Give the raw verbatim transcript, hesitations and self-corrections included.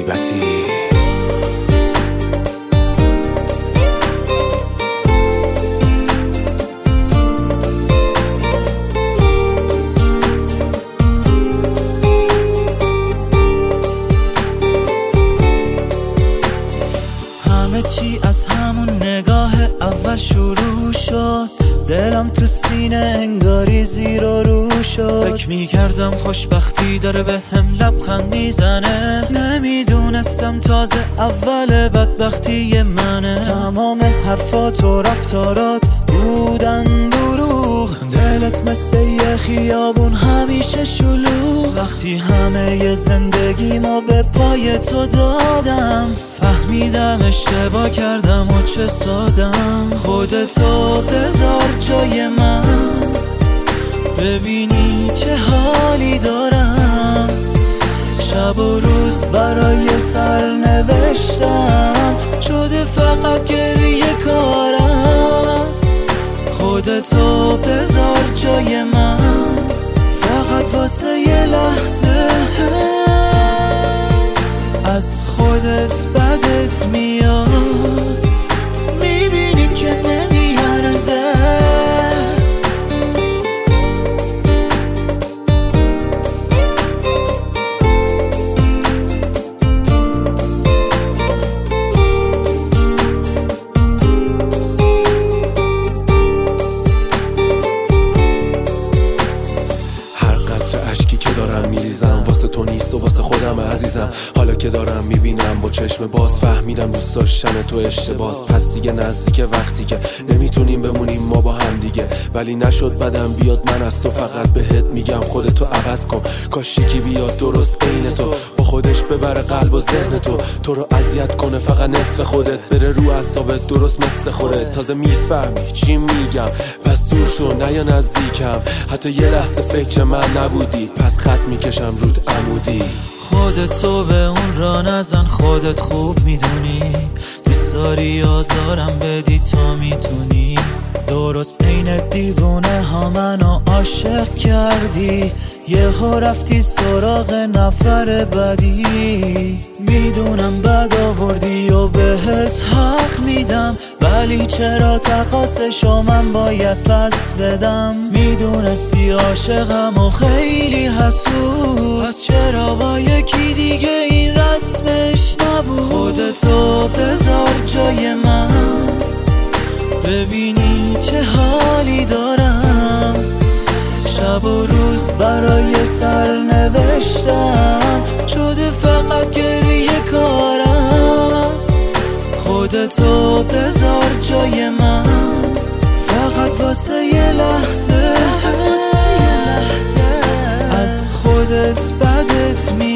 غیبتی. همه چی از همون نگاه اول شروع شد، دلم تو سینه انگاری زیر و رو شد. فکر میکردم خوشبختی داره به هم لبخند میزنه، نمیدونستم تازه اول بدبختی منه. تمام حرفات و رفتارات بودن دروغ، دلت مثل یه خیابون همیشه شلوغ. وقتی همه زندگی ما به پای تو دادم، فهمیدم اشتباه کردم و چه سادم. خودتو بذار جای من، ببینی چه حالی دارم. شب و روز برای سرنوشتم شده فقط گریه کارم. خودتو بذار جای من، فقط واسه یه لحظه. از خودت بدت میاد، میبینی که نمیارزه. اشکی که دارم میریزم واسه تو نیست و واسه خودم عزیزم. حالا که دارم میبینم با چشم باز، فهمیدم دوست داشتن تو اشتباس. پس دیگه نزدیک وقتی که نمیتونیم بمونیم ما با هم دیگه. ولی نشد بدم بیاد من از تو، فقط بهت میگم خودتو عوض کن. کاش یکی بیاد درست عین تو، با خودش ببره قلب و ذهن تو. تو رو اذیت کنه فقط نصف خودت، بره رو اعصابت درست مثل خودت. تازه میفهمی چی میگم، پس دور شو نیا نزدیکم. حتی یه لحظه فکر من نبودی، پس خط میکشم رود عمودی. خودتو به اون را نزن، خودت خوب میدونی. دوست داری آزارم بدی تا میتونی. درست عین دیوونه ها منو عاشق کردی، یهو رفتی سراغ نفر بدی. میدونم بد آوردی و بهت حق میدم، ولی چرا تقاصشو من باید پس بدم؟ میدونستی عاشقم و خیلی حسود، پس چرا با یکی دیگه این رسمش نبود؟ خودتو بذار جای من، ببینی چه حالی دارم. شب و روز برای سرنوشتم شده فقط گریه کارم. خودتو بذار جای من، فقط واسه یه لحظه. از خودت بدت می